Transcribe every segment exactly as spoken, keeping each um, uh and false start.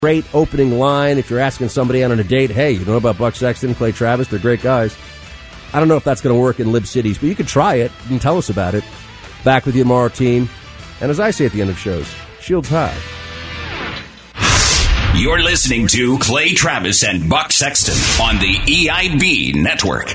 Great opening line if you're asking somebody out on a date, hey, you know about Buck Sexton, Clay Travis? They're great guys. I don't know if that's going to work in Lib Cities, but you can try it and tell us about it. Back with you tomorrow, team. And as I say at the end of shows, shields high. You're listening to Clay Travis and Buck Sexton on the E I B Network.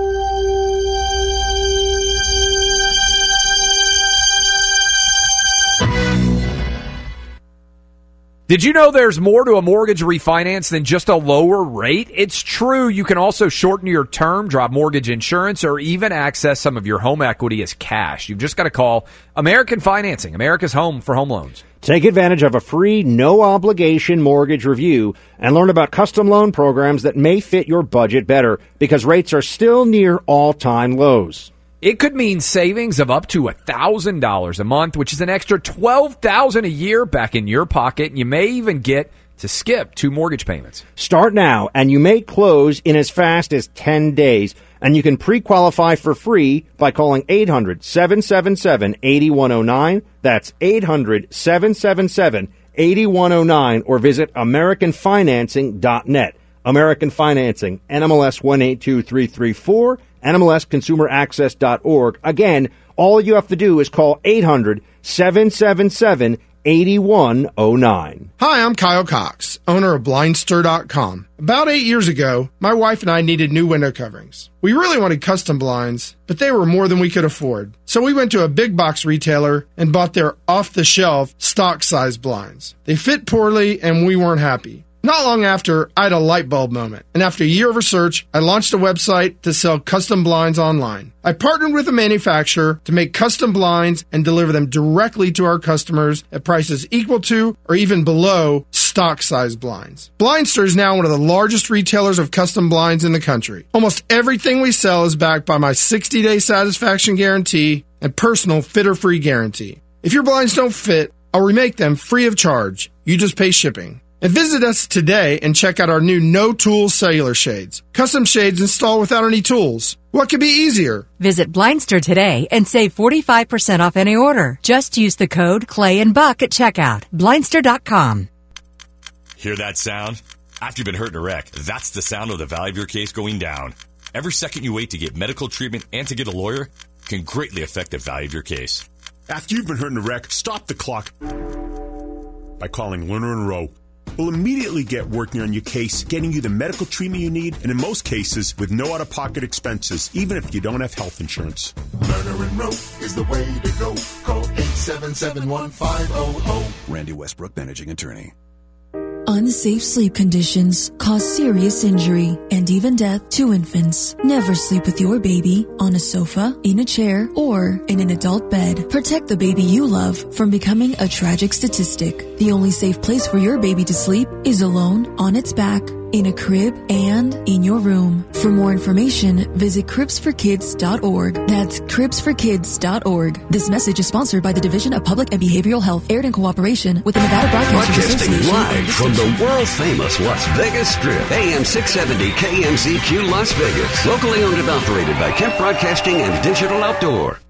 Did you know there's more to a mortgage refinance than just a lower rate? It's true. You can also shorten your term, drop mortgage insurance, or even access some of your home equity as cash. You've just got to call American Financing, America's home for home loans. Take advantage of a free, no-obligation mortgage review and learn about custom loan programs that may fit your budget better because rates are still near all-time lows. It could mean savings of up to one thousand dollars a month, which is an extra twelve thousand dollars a year back in your pocket. And you may even get to skip two mortgage payments. Start now, and you may close in as fast as ten days. And you can pre-qualify for free by calling eight hundred, seven seven seven, eight one zero nine. That's eight hundred, seven seven seven, eight one zero nine. Or visit American Financing dot net. American Financing, N M L S one eight two three three four. N M L S consumer access dot org. Again, all you have to do is call eight hundred, seven seven seven, eight one zero nine. Hi, I'm Kyle Cox, owner of blind stir dot com. About eight years ago, my wife and I needed new window coverings. We really wanted custom blinds, but they were more than we could afford. So we went to a big box retailer and bought their off-the-shelf stock-size blinds. They fit poorly, and we weren't happy. Not long after, I had a light bulb moment, and after a year of research, I launched a website to sell custom blinds online. I partnered with a manufacturer to make custom blinds and deliver them directly to our customers at prices equal to or even below stock-size blinds. Blindster is now one of the largest retailers of custom blinds in the country. Almost everything we sell is backed by my sixty-day satisfaction guarantee and personal fit-or-free guarantee. If your blinds don't fit, I'll remake them free of charge. You just pay shipping. And visit us today and check out our new no-tools cellular shades. Custom shades installed without any tools. What could be easier? Visit Blindster today and save forty-five percent off any order. Just use the code Clay and Buck at checkout. Blindster dot com. Hear that sound? After you've been hurt in a wreck, that's the sound of the value of your case going down. Every second you wait to get medical treatment and to get a lawyer can greatly affect the value of your case. After you've been hurt in a wreck, stop the clock by calling Lerner and Rowe. We'll immediately get working on your case, getting you the medical treatment you need, and in most cases, with no out-of-pocket expenses, even if you don't have health insurance. Lerner and Rowe is the way to go. Call eight seven seven, one five zero zero. Randy Westbrook, managing attorney. Unsafe sleep conditions cause serious injury and even death to infants. Never sleep with your baby on a sofa, in a chair, or in an adult bed. Protect the baby you love from becoming a tragic statistic. The only safe place for your baby to sleep is alone, on its back, in a crib, and in your room. For more information, visit cribs for kids dot org. That's cribs for kids dot org. This message is sponsored by the Division of Public and Behavioral Health, aired in cooperation with the Nevada Broadcasters Association. Broadcasting live from the world-famous Las Vegas Strip. A M six seventy K M Z Q Las Vegas. Locally owned and operated by Kemp Broadcasting and Digital Outdoor.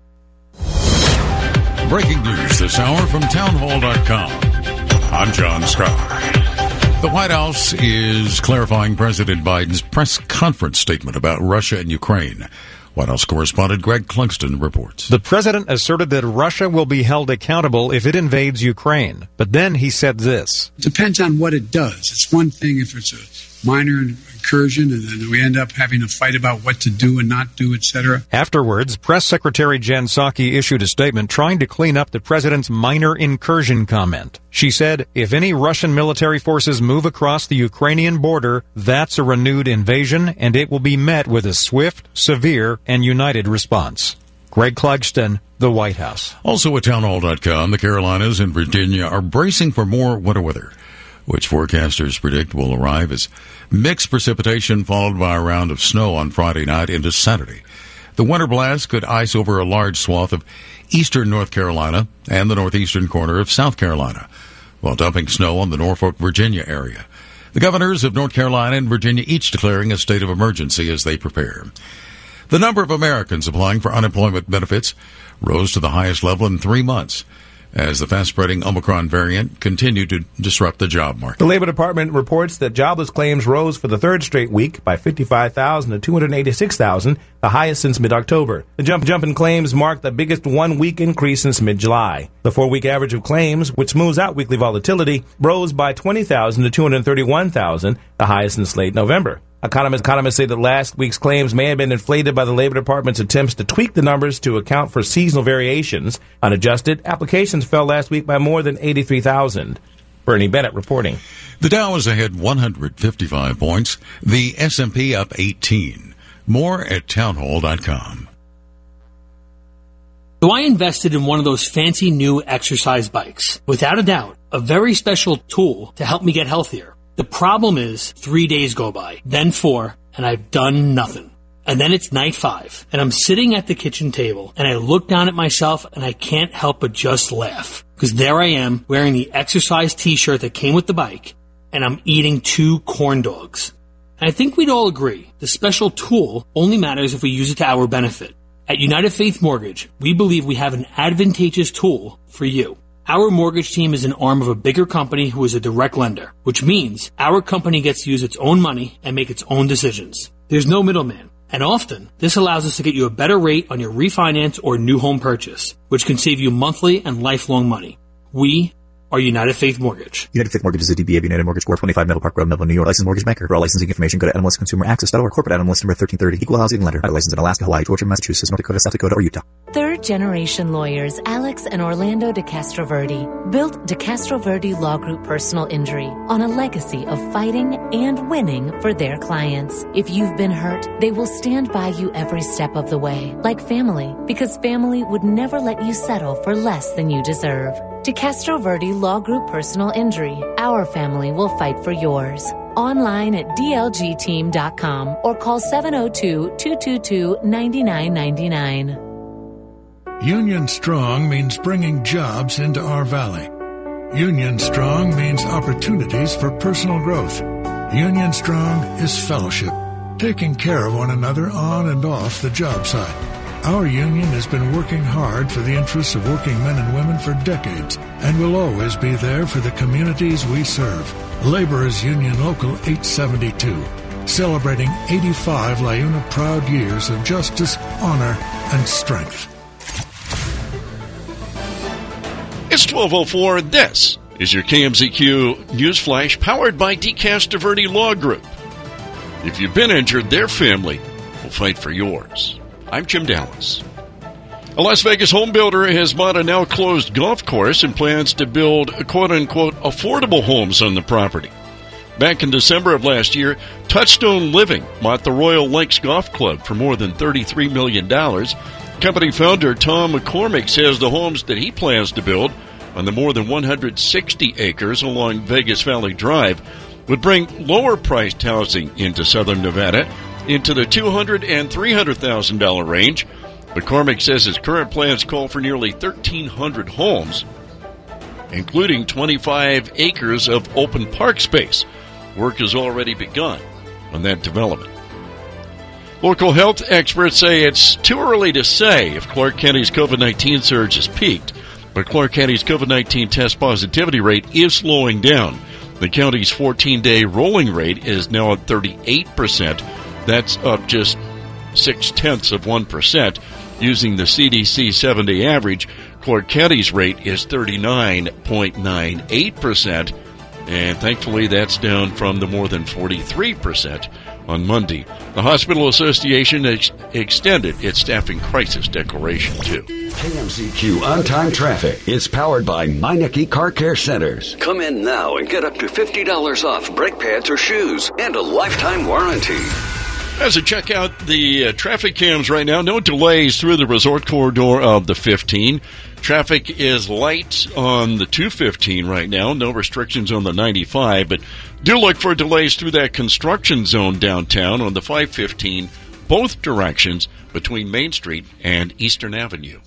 Breaking news this hour from townhall dot com. I'm John Scott. The White House is clarifying President Biden's press conference statement about Russia and Ukraine. White House correspondent Greg Clugston reports. The president asserted that Russia will be held accountable if it invades Ukraine. But then he said this. It depends on what it does. It's one thing if it's a minor incursion and then we end up having a fight about what to do and not do, et cetera. Afterwards, Press Secretary Jen Psaki issued a statement trying to clean up the president's minor incursion comment. She said, if any Russian military forces move across the Ukrainian border, that's a renewed invasion, and it will be met with a swift, severe, and united response. Greg Clugston, the White House. Also at townhall dot com, the Carolinas and Virginia are bracing for more winter weather, which forecasters predict will arrive as mixed precipitation followed by a round of snow on Friday night into Saturday. The winter blast could ice over a large swath of eastern North Carolina and the northeastern corner of South Carolina, while dumping snow on the Norfolk, Virginia area. The governors of North Carolina and Virginia each declaring a state of emergency as they prepare. The number of Americans applying for unemployment benefits rose to the highest level in three months. as the fast-spreading Omicron variant continued to disrupt the job market. The Labor Department reports that jobless claims rose for the third straight week by fifty-five thousand to two hundred eighty-six thousand, the highest since mid-October. The jump jump in claims marked the biggest one-week increase since mid-July. The four-week average of claims, which smooths out weekly volatility, rose by twenty thousand to two hundred thirty-one thousand, the highest since late November. Economists, economists say that last week's claims may have been inflated by the Labor Department's attempts to tweak the numbers to account for seasonal variations. Unadjusted, applications fell last week by more than eighty-three thousand. Bernie Bennett reporting. The Dow is ahead one hundred fifty-five points. The S and P up eighteen. More at townhall dot com. So I invested in one of those fancy new exercise bikes. Without a doubt, a very special tool to help me get healthier. The problem is, three days go by, then four, and I've done nothing. And then it's night five, and I'm sitting at the kitchen table, and I look down at myself, and I can't help but just laugh. Because there I am, wearing the exercise t-shirt that came with the bike, and I'm eating two corn dogs. And I think we'd all agree, the special tool only matters if we use it to our benefit. At United Faith Mortgage, we believe we have an advantageous tool for you. Our mortgage team is an arm of a bigger company who is a direct lender, which means our company gets to use its own money and make its own decisions. There's no middleman, and often this allows us to get you a better rate on your refinance or new home purchase, which can save you monthly and lifelong money. We are United Faith Mortgage. United Faith Mortgage is a D B A of United Mortgage Corp, twenty-five Middle Park Road, Melville, New York. Licensed mortgage banker. For all licensing information, go to N M L S Consumer Access dot org. Corporate N M L S number thirteen thirty. Equal housing lender. Licensed in Alaska, Hawaii, Georgia, Massachusetts, North Dakota, South Dakota, or Utah. Third generation lawyers Alex and Orlando DeCastroverde built DeCastroverde Law Group Personal Injury on a legacy of fighting and winning for their clients. If you've been hurt, they will stand by you every step of the way, like family, because family would never let you settle for less than you deserve. DeCastroverde Law Group Personal Injury. Our family will fight for yours. Online at D L G team dot com or call seven oh two, two two two, nine nine nine nine. Union Strong means bringing jobs into our valley. Union Strong means opportunities for personal growth. Union Strong is fellowship, taking care of one another on and off the job site. Our union has been working hard for the interests of working men and women for decades and will always be there for the communities we serve. Laborers Union Local eight seventy-two, celebrating eighty-five LiUNA proud years of justice, honor, and strength. It's twelve oh four. This is your K M Z Q News Flash powered by DeCastroverde Law Group. If you've been injured, their family will fight for yours. I'm Jim Dallas. A Las Vegas home builder has bought a now closed golf course and plans to build quote-unquote affordable homes on the property. Back in December of last year, Touchstone Living bought the Royal Links Golf Club for more than thirty-three million dollars. Company founder Tom McCormick says the homes that he plans to build on the more than one hundred sixty acres along Vegas Valley Drive would bring lower-priced housing into southern Nevada into the two hundred thousand dollars and three hundred thousand dollars range. McCormick says his current plans call for nearly thirteen hundred homes, including twenty-five acres of open park space. Work has already begun on that development. Local health experts say it's too early to say if Clark County's COVID nineteen surge has peaked, but Clark County's COVID nineteen test positivity rate is slowing down. The county's fourteen-day rolling rate is now at thirty-eight percent. That's up just six-tenths of one percent. Using the C D C seven-day average, Clark County's rate is thirty-nine point nine eight percent, and thankfully that's down from the more than forty-three percent on Monday. The Hospital Association ex- extended its staffing crisis declaration, too. K M Z Q On-Time Traffic is powered by Meineke Car Care Centers. Come in now and get up to fifty dollars off brake pads or shoes and a lifetime warranty. As I check out the uh, traffic cams right now, no delays through the resort corridor of the fifteen. Traffic is light on the two fifteen right now. No restrictions on the ninety-five, but do look for delays through that construction zone downtown on the five fifteen, both directions between Main Street and Eastern Avenue.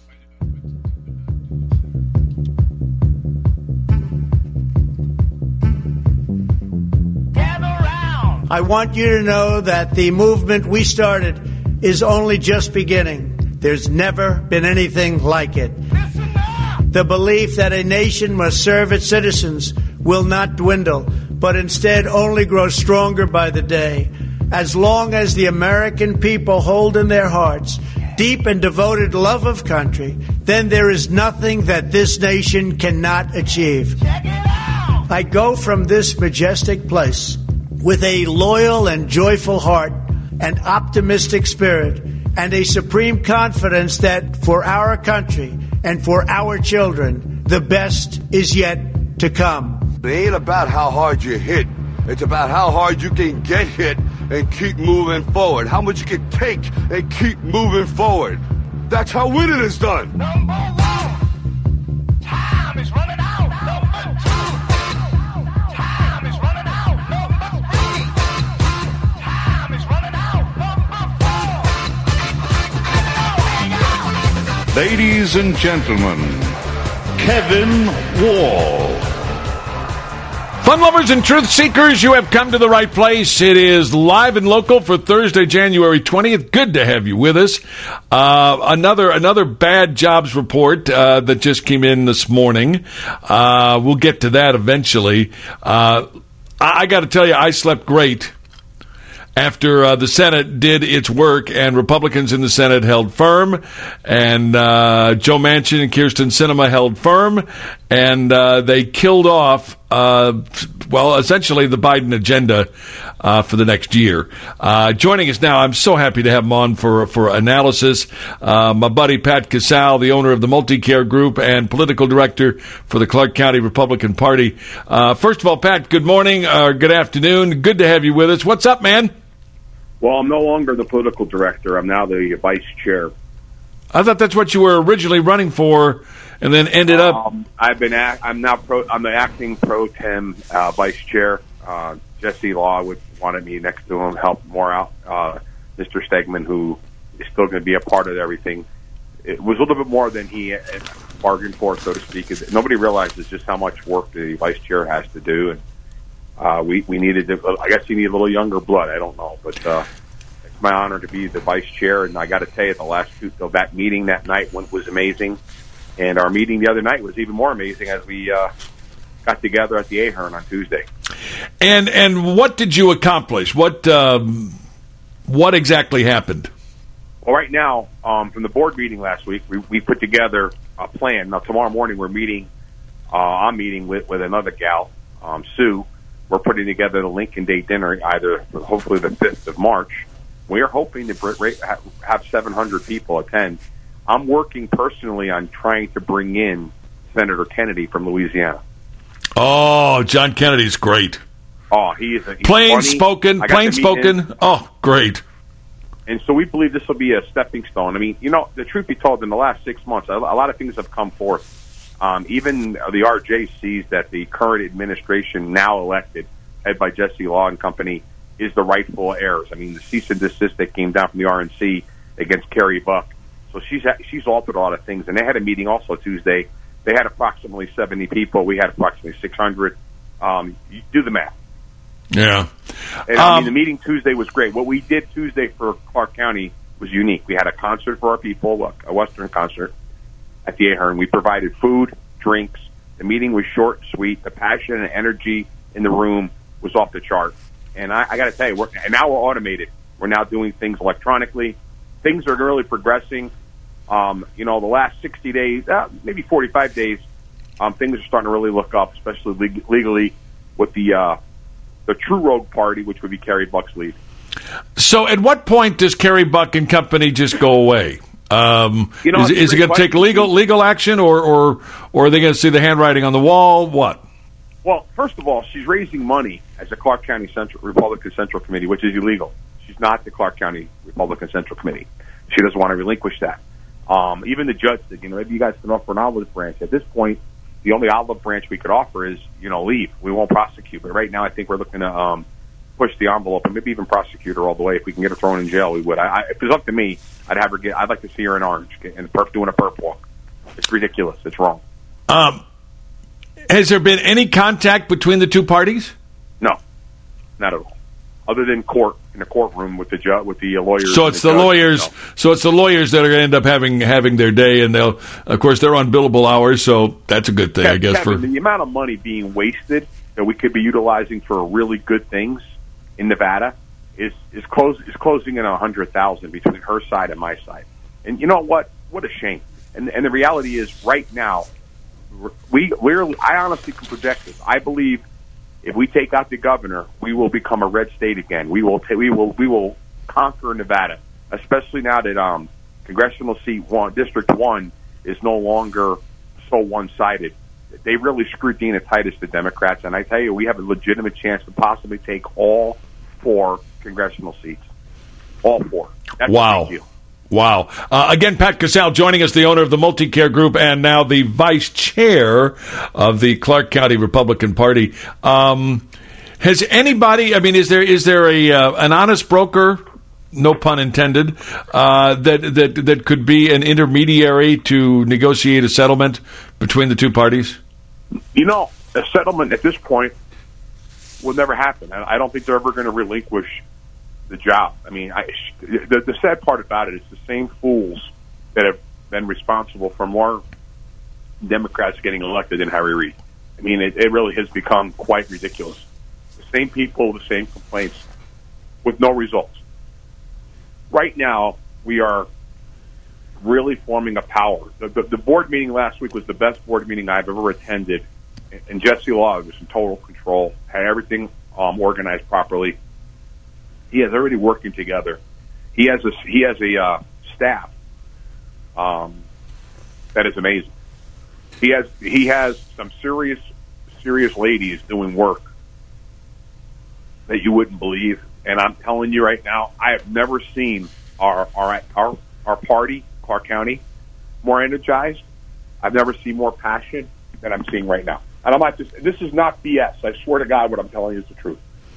I want you to know that the movement we started is only just beginning. There's never been anything like it. The belief that a nation must serve its citizens will not dwindle, but instead only grow stronger by the day. As long as the American people hold in their hearts deep and devoted love of country, then there is nothing that this nation cannot achieve. I go from this majestic place with a loyal and joyful heart, an optimistic spirit, and a supreme confidence that for our country and for our children, the best is yet to come. It ain't about how hard you hit. It's about how hard you can get hit and keep moving forward. How much you can take and keep moving forward. That's how winning is done. Number one, time is running out. Number two, time is running out. Number three, time is running out. Number four. Ladies and gentlemen, Kevin Wall. Fun lovers and truth seekers, you have come to the right place. It is live and local for Thursday, January twentieth. Good to have you with us. Uh, another another bad jobs report uh, that just came in this morning. Uh, we'll get to that eventually. Uh, I, I got to tell you, I slept great after uh, the Senate did its work, and Republicans in the Senate held firm, and uh, Joe Manchin and Kyrsten Sinema held firm, and uh, they killed off, uh, well, essentially the Biden agenda uh, for the next year. Uh, joining us now, I'm so happy to have him on for for analysis, uh, my buddy Pat Casale, the owner of the Multicare Group and political director for the Clark County Republican Party. Uh, first of all, Pat, good morning, or good afternoon. Good to have you with us. What's up, man? Well, I'm no longer the political director. I'm now the vice chair. I thought that's what you were originally running for, and then ended up. Um, I've been. Act, I'm now. Pro, I'm the acting pro tem uh, vice chair. Uh, Jesse Law would wanted me next to him, help more out. Uh, Mister Stegman, who is still going to be a part of everything. It was a little bit more than he bargained for, so to speak. Nobody realizes just how much work the vice chair has to do, and Uh, we, we needed, to, I guess you need a little younger blood. I don't know. But uh, it's my honor to be the vice chair. And I got to tell you, the last two, so that meeting that night went, was amazing. And our meeting the other night was even more amazing as we uh, got together at the Ahern on Tuesday. And and what did you accomplish? What um, what exactly happened? Well, right now, um, from the board meeting last week, we, we put together a plan. Now, tomorrow morning, we're meeting, uh, I'm meeting with, with another gal, um, Sue. We're putting together the Lincoln Day dinner, either hopefully the fifth of March. We are hoping to have seven hundred people attend. I'm working personally on trying to bring in Senator Kennedy from Louisiana. Oh, John Kennedy's great. Oh, he is a, he's plain funny. spoken, plain spoken. Him. Oh, great. And so we believe this will be a stepping stone. I mean, you know, the truth be told, in the last six months, a lot of things have come forth. Um, even the R J sees that the current administration, now elected, head by Jesse Law and company, is the rightful heirs. I mean, the cease and desist that came down from the R N C against Kerry Buck. So she's she's altered a lot of things. And they had a meeting also Tuesday. They had approximately seventy people. We had approximately six hundred. Um, you do the math. Yeah. And I mean, the meeting Tuesday was great. What we did Tuesday for Clark County was unique. We had a concert for our people, a Western concert at the Ahern. We provided food, drinks. The meeting was short and sweet. The passion and energy in the room was off the chart. And I, I got to tell you, we're, and now we're automated. We're now doing things electronically. Things are really progressing. Um, you know, the last sixty days, uh, maybe forty-five days, um, things are starting to really look up, especially leg- legally with the uh, the True Rogue Party, which would be Kerry Buck's lead. So at what point does Kerry Buck and company just go away? Um, you know, is, is it going to take legal legal action, or, or, or are they going to see the handwriting on the wall? What? Well, first of all, she's raising money as a Clark County Central Republican Central Committee, which is illegal. She's not the Clark County Republican Central Committee. She doesn't want to relinquish that. Um, even the judge said, you know, maybe you guys can offer an olive branch. At this point, the only olive branch we could offer is, you know, leave. We won't prosecute. But right now, I think we're looking to um, push the envelope and maybe even prosecute her all the way. If we can get her thrown in jail, we would. I, I, if it was up to me, I'd have her get. I'd like to see her in orange and perp doing a perp walk. It's ridiculous. It's wrong. Um, has there been any contact between the two parties? No, not at all. other than court in the courtroom with the ju- with the lawyers. So it's the, the judge, lawyers. you know. So it's the lawyers that are going to end up having having their day, and they'll, of course, they're on billable hours, so that's a good thing, Kevin, I guess. Kevin, for the amount of money being wasted that we could be utilizing for really good things in Nevada is is close is closing in a hundred thousand between her side and my side. And you know what? What a shame. And and the reality is, right now, we we're I honestly can project this. I believe if we take out the governor, we will become a red state again. We will ta- we will we will conquer Nevada, especially now that um, congressional seat one, District One, is no longer so one-sided. They really screwed Dina Titus, the Democrats, and I tell you, we have a legitimate chance to possibly take all four congressional seats. All four. That's wow. a big deal. Wow. Uh, again, Pat Casale joining us, the owner of the Multicare Group and now the vice chair of the Clark County Republican Party. Um, has anybody, I mean, is there is there a uh, an honest broker, no pun intended, uh, that, that, that could be an intermediary to negotiate a settlement between the two parties? You know, a settlement at this point will never happen. I don't think they're ever going to relinquish the job. I mean, I, the, the sad part about it is the same fools that have been responsible for more Democrats getting elected than Harry Reid. I mean, it, it really has become quite ridiculous. The same people, the same complaints, with no results. Right now, we are really forming a power. The, the, the board meeting last week was the best board meeting I've ever attended, and Jesse Law was in total control, had everything um, organized properly. He has everybody working together. He has a he has a uh, staff um, that is amazing. He has he has some serious serious ladies doing work that you wouldn't believe. And I'm telling you right now, I have never seen our our our, our party, Clark County, more energized. I've never seen more passion than I'm seeing right now. And I'm not just, this is not B S. I swear to God, what I'm telling you is the truth.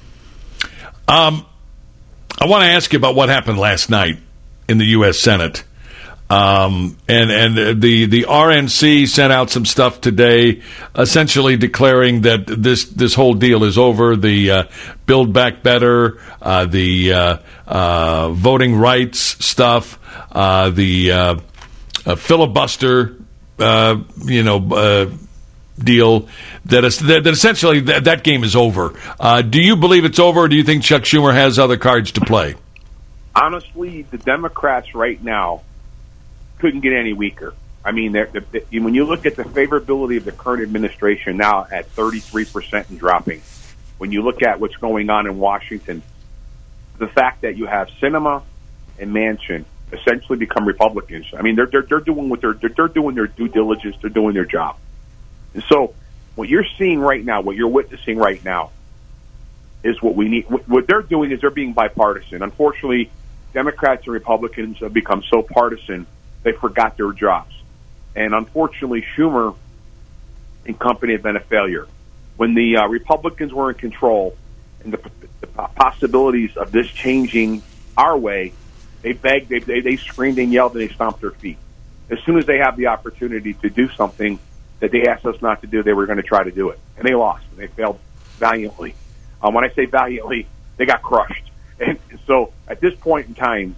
Um, I want to ask you about what happened last night in the U S Senate. Um, and, and the, the R N C sent out some stuff today, essentially declaring that this, this whole deal is over. The, uh, Build Back Better, uh, the, uh, uh, voting rights stuff, uh, the, uh, uh filibuster, uh, you know, uh, deal that, is, that, that essentially that, that game is over. Uh, do you believe it's over, or do you think Chuck Schumer has other cards to play? Honestly, the Democrats right now couldn't get any weaker. I mean, they're, they're, when you look at the favorability of the current administration now at thirty-three percent and dropping, when you look at what's going on in Washington, the fact that you have Sinema and Manchin essentially become Republicans. I mean, they're they're, they're doing what they're, they're they're doing their due diligence. They're doing their job. And so, what you're seeing right now, what you're witnessing right now, is what we need. What they're doing is they're being bipartisan. Unfortunately, Democrats and Republicans have become so partisan they forgot their jobs. And unfortunately, Schumer and company have been a failure. When the uh, Republicans were in control and the, the possibilities of this changing our way, they begged, they, they, they screamed and yelled, and they stomped their feet. As soon as they have the opportunity to do something that they asked us not to do, they were going to try to do it. And they lost. And they failed valiantly. Um, when I say valiantly, they got crushed. And so at this point in time,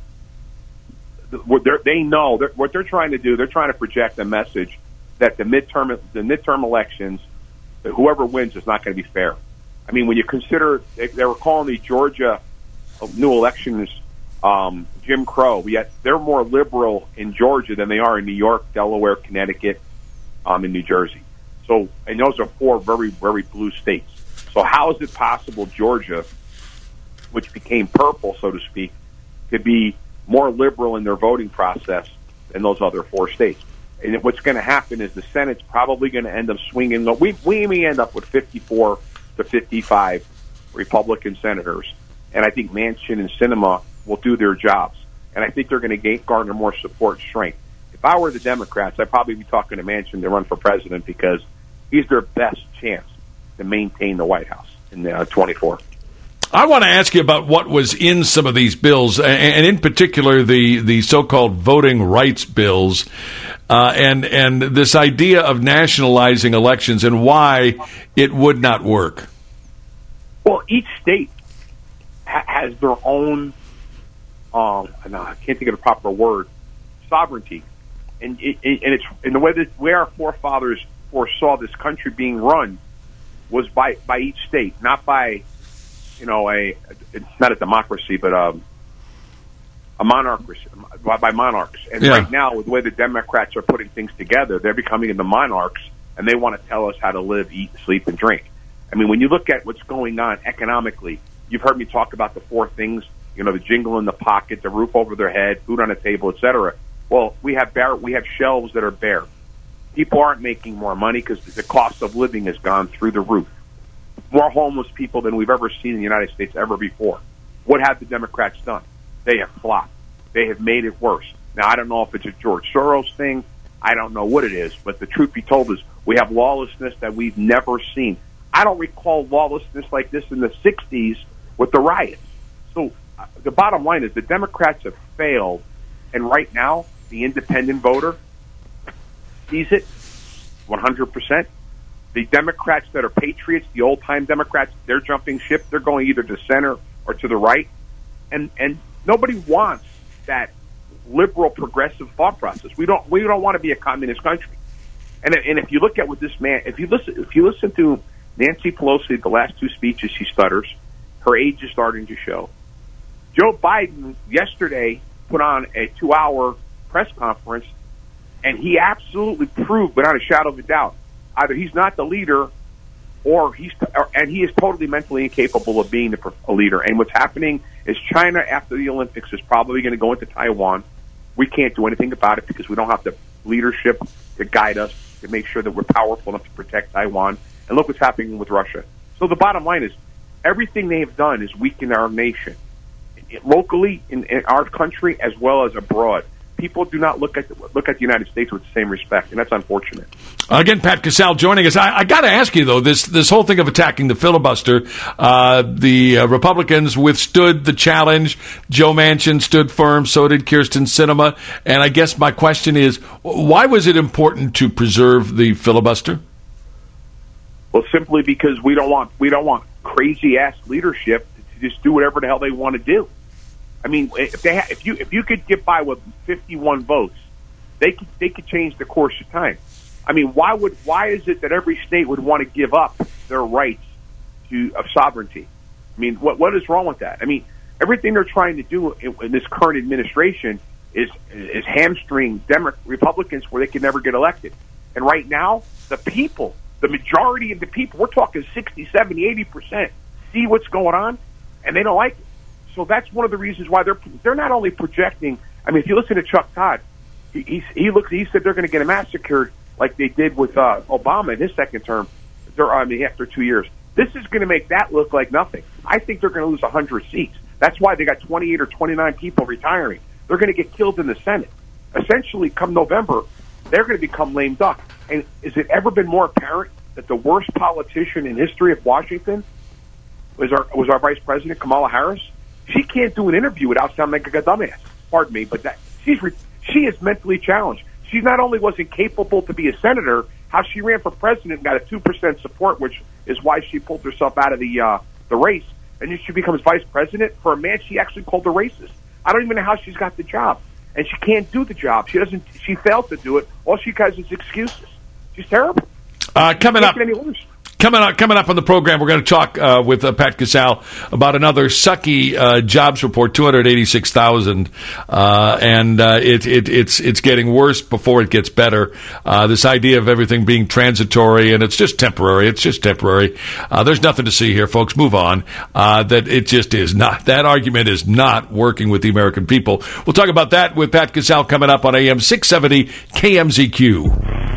they know what they're trying to do. They're trying to project a message that the midterm the midterm elections, that whoever wins is not going to be fair. I mean, when you consider they, they were calling the Georgia new elections um, Jim Crow, yet they're more liberal in Georgia than they are in New York, Delaware, Connecticut, um, and New Jersey. So, and those are four very very blue states. So, how is it possible Georgia, which became purple, so to speak, could be more liberal in their voting process than those other four states? And what's going to happen is the Senate's probably going to end up swinging. We, we may end up with fifty-four to fifty-five Republican senators. And I think Manchin and Sinema will do their jobs. And I think they're going to garner more support and strength. If I were the Democrats, I'd probably be talking to Manchin to run for president because he's their best chance to maintain the White House in uh, twenty-four. I want to ask you about what was in some of these bills, and in particular the, the so-called voting rights bills, uh, and and this idea of nationalizing elections and why it would not work. Well, each state ha- has their own, um, no, I can't think of the proper word, sovereignty. And, it, it, and it's in the way that way our forefathers foresaw this country being run was by, by each state, not by, you know, a, it's not a democracy, but um, a monarchy, by, by monarchs. And yeah. right now, with the way the Democrats are putting things together, they're becoming the monarchs, and they want to tell us how to live, eat, sleep, and drink. I mean, when you look at what's going on economically, you've heard me talk about the four things, you know, the jingle in the pocket, the roof over their head, food on the table, et cetera. Well, we have bare, we have shelves that are bare. People aren't making more money because the cost of living has gone through the roof. More homeless people than we've ever seen in the United States ever before. What have the Democrats done? They have flopped. They have made it worse. Now, I don't know if it's a George Soros thing. I don't know what it is. But the truth be told is we have lawlessness that we've never seen. I don't recall lawlessness like this in the sixties with the riots. So uh, the bottom line is the Democrats have failed. And right now, the independent voter sees it one hundred percent. The Democrats that are patriots, the old-time Democrats, they're jumping ship. They're going either to center or to the right. And and nobody wants that liberal, progressive thought process. We don't we don't want to be a communist country. And and if you look at what this man, if you listen if you listen to Nancy Pelosi, the last two speeches, she stutters. Her age is starting to show. Joe Biden yesterday put on a two-hour press conference, and he absolutely proved, without a shadow of a doubt, either he's not the leader, or he's, or, and he is totally mentally incapable of being the, a leader. And what's happening is China, after the Olympics, is probably going to go into Taiwan. We can't do anything about it because we don't have the leadership to guide us to make sure that we're powerful enough to protect Taiwan. And look what's happening with Russia. So the bottom line is, everything they have done is weaken our nation, locally in, in our country as well as abroad. People do not look at the, look at the United States with the same respect, and that's unfortunate. Again, Pat Casale joining us. I, I got to ask you though, this this whole thing of attacking the filibuster, uh, the uh, Republicans withstood the challenge. Joe Manchin stood firm. So did Kyrsten Sinema. And I guess my question is, why was it important to preserve the filibuster? Well, simply because we don't want we don't want crazy ass leadership to just do whatever the hell they want to do. I mean, if they ha- if you if you could get by with fifty-one votes, they could they could change the course of time. I mean, why would why is it that every state would want to give up their rights to of sovereignty? I mean, what what is wrong with that? I mean, everything they're trying to do in, in this current administration is is hamstring Demo- Republicans where they can never get elected. And right now, the people, the majority of the people, we're talking sixty, seventy, eighty percent, see what's going on, and they don't like it. So that's one of the reasons why they're they're not only projecting. I mean, if you listen to Chuck Todd, he he, he looks he said they're going to get massacred like they did with uh, Obama in his second term. They're I mean after two years. This is going to make that look like nothing. I think they're going to lose one hundred seats. That's why they got twenty-eight or twenty-nine people retiring. They're going to get killed in the Senate. Essentially, come November, they're going to become lame duck. And has it ever been more apparent that the worst politician in history of Washington was our was our Vice President Kamala Harris? She can't do an interview without sounding like a dumbass. Pardon me, but that she's re, she is mentally challenged. She not only wasn't capable to be a senator, how she ran for president and got a two percent support, which is why she pulled herself out of the uh, the race, and then she becomes vice president for a man she actually called a racist. I don't even know how she's got the job, and she can't do the job. She doesn't. She failed to do it. All she has is excuses. She's terrible. Uh, coming up. Coming up, coming up on the program, we're going to talk uh, with uh, Pat Casale about another sucky uh, jobs report, two hundred eighty-six thousand, uh, and uh, it, it, it's it's getting worse before it gets better. Uh, this idea of everything being transitory and it's just temporary, it's just temporary. Uh, there's nothing to see here, folks. Move on. Uh, that it just is not. That argument is not working with the American people. We'll talk about that with Pat Casale coming up on A M six seventy K M Z Q.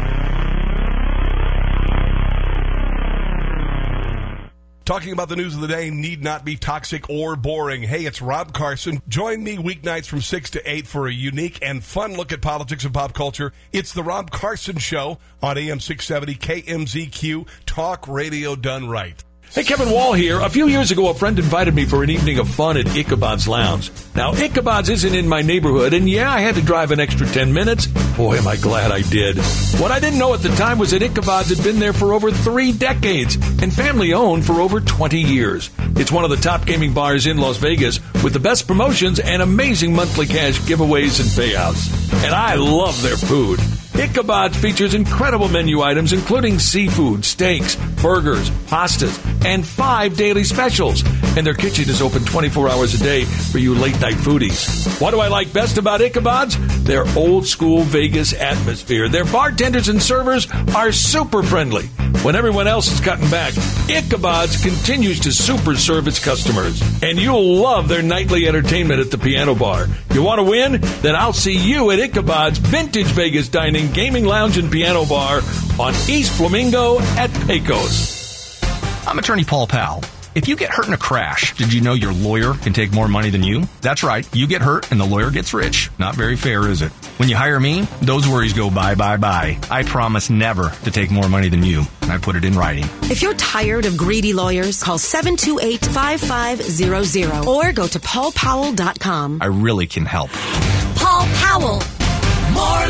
Talking about the news of the day need not be toxic or boring. Hey, it's Rob Carson. Join me weeknights from six to eight for a unique and fun look at politics and pop culture. It's the Rob Carson Show on A M six seventy K M Z Q, talk radio done right. Hey, Kevin Wall here. A few years ago, a friend invited me for an evening of fun at Ichabod's Lounge. Now, Ichabod's isn't in my neighborhood, and yeah, I had to drive an extra ten minutes. Boy, am I glad I did. What I didn't know at the time was that Ichabod's had been there for over three decades and family-owned for over twenty years. It's one of the top gaming bars in Las Vegas with the best promotions and amazing monthly cash giveaways and payouts. And I love their food. Ichabod's features incredible menu items including seafood, steaks, burgers, pastas, and five daily specials. And their kitchen is open twenty-four hours a day for you late-night foodies. What do I like best about Ichabod's? Their old-school Vegas atmosphere. Their bartenders and servers are super friendly. When everyone else is cutting back, Ichabod's continues to super serve its customers. And you'll love their nightly entertainment at the piano bar. You want to win? Then I'll see you at Ichabod's Vintage Vegas Dining, Gaming Lounge, and Piano Bar on East Flamingo at Pecos. I'm attorney Paul Powell. If you get hurt in a crash, did you know your lawyer can take more money than you? That's right. You get hurt and the lawyer gets rich. Not very fair, is it? When you hire me, those worries go bye, bye, bye. I promise never to take more money than you. And I put it in writing. If you're tired of greedy lawyers, call seven two eight, five five zero zero or go to paul powell dot com. I really can help. Paul Powell. More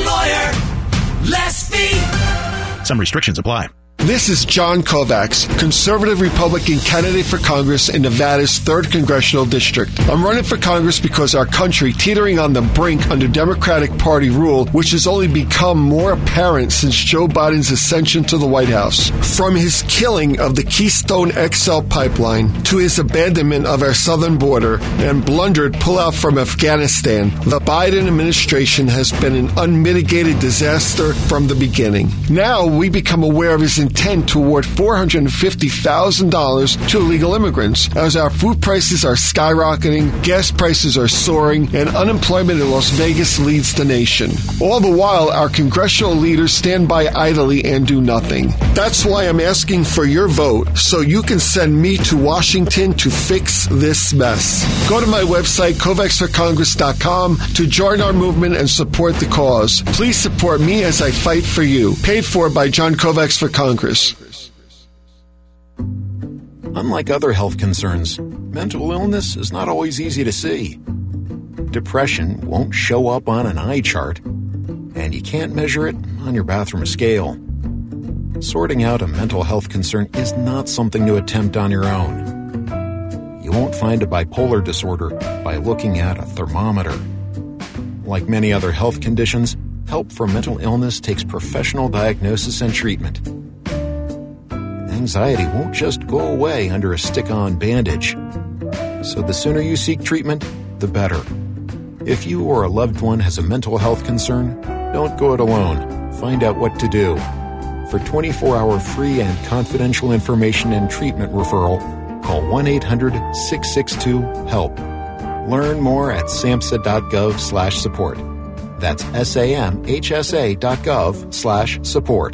lawyer, less fee. Some restrictions apply. This is John Kovacs, conservative Republican candidate for Congress in Nevada's third Congressional District. I'm running for Congress because our country, teetering on the brink under Democratic Party rule, which has only become more apparent since Joe Biden's ascension to the White House. From his killing of the Keystone X L pipeline to his abandonment of our southern border and blundered pullout from Afghanistan, the Biden administration has been an unmitigated disaster from the beginning. Now we become aware of his intent to award four hundred fifty thousand dollars to illegal immigrants as our food prices are skyrocketing, gas prices are soaring, and unemployment in Las Vegas leads the nation. All the while, our congressional leaders stand by idly and do nothing. That's why I'm asking for your vote so you can send me to Washington to fix this mess. Go to my website, kovacs for congress dot com, to join our movement and support the cause. Please support me as I fight for you. Paid for by John Kovacs for Congress. Unlike other health concerns, mental illness is not always easy to see. Depression won't show up on an eye chart, and you can't measure it on your bathroom scale. Sorting out a mental health concern is not something to attempt on your own. You won't find a bipolar disorder by looking at a thermometer. Like many other health conditions, help for mental illness takes professional diagnosis and treatment. Anxiety won't just go away under a stick-on bandage. So the sooner you seek treatment, the better. If you or a loved one has a mental health concern, don't go it alone. Find out what to do. For twenty-four hour free and confidential information and treatment referral, call one eight hundred, six six two, HELP. Learn more at samhsa.gov slash support. That's S-A-M-H-S-A dot gov slash support.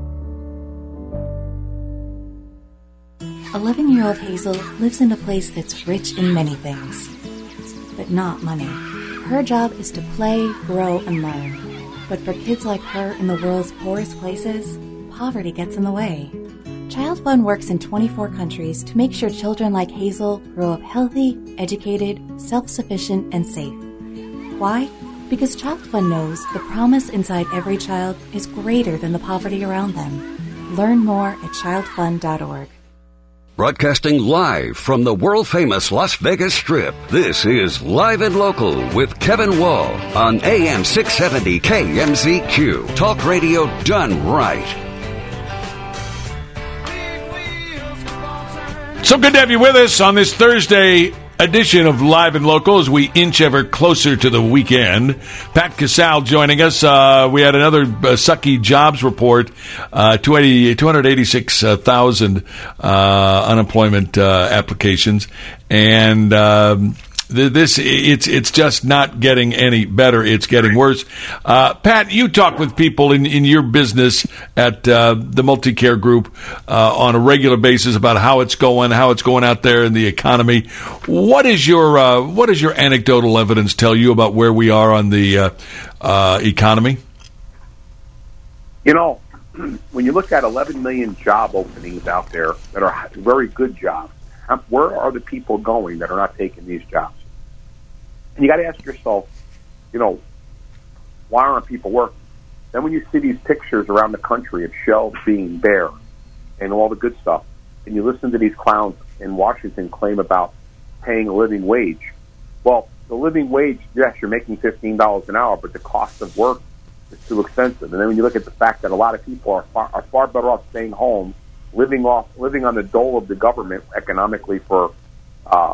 eleven-year-old Hazel lives in a place that's rich in many things, but not money. Her job is to play, grow, and learn. But for kids like her in the world's poorest places, poverty gets in the way. Child Fund works in twenty-four countries to make sure children like Hazel grow up healthy, educated, self-sufficient, and safe. Why? Because Child Fund knows the promise inside every child is greater than the poverty around them. Learn more at child fund dot org. Broadcasting live from the world-famous Las Vegas Strip, this is Live and Local with Kevin Wall on A M six seventy K M Z Q. Talk radio done right. So good to have you with us on this Thursday edition of Live and Local as we inch ever closer to the weekend. Pat Casal joining us. Uh, we had another uh, sucky jobs report, uh, two hundred eighty-six thousand uh, unemployment uh, applications. And um, th- this it's it's just not getting any better. It's getting worse. Uh, Pat, you talk with people in, in your business at uh, the Multicare Group uh, on a regular basis about how it's going, how it's going out there in the economy. What is your uh, what does your anecdotal evidence tell you about where we are on the uh, uh, economy? You know, when you look at eleven million job openings out there that are very good jobs, where are the people going that are not taking these jobs? And you got to ask yourself, you know, why aren't people working? Then when you see these pictures around the country of shelves being bare and all the good stuff, and you listen to these clowns in Washington claim about paying a living wage, well, the living wage, yes, you're making fifteen dollars an hour, but the cost of work is too expensive. And then when you look at the fact that a lot of people are far, are far better off staying home, living off living on the dole of the government economically for uh,